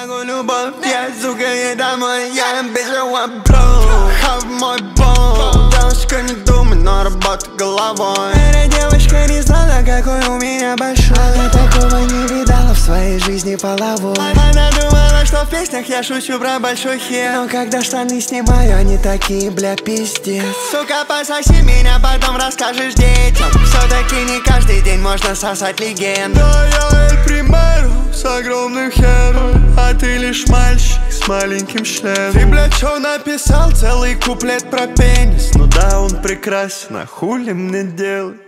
могу любовь, я, сука, ей домой. Я бежала, бро, хав мой бом. Девушка, не думай, но работа головой. Эта девочка не знала, какой у меня большой. Она такого не видала в своей жизни половой. Она думала, что в песнях я шучу про большой хер. Но когда штаны снимаю, они такие, бля, пиздец. Сука, пососи меня, потом расскажешь детям. Все-таки не каждый день можно сосать легенду. Да, я Эль Примеро с огромным хером, а ты лишь мальчик с маленьким членом. Ты, бля, чё написал целый куплет про пенис? Ну да, он прекрасен, а хули мне делать?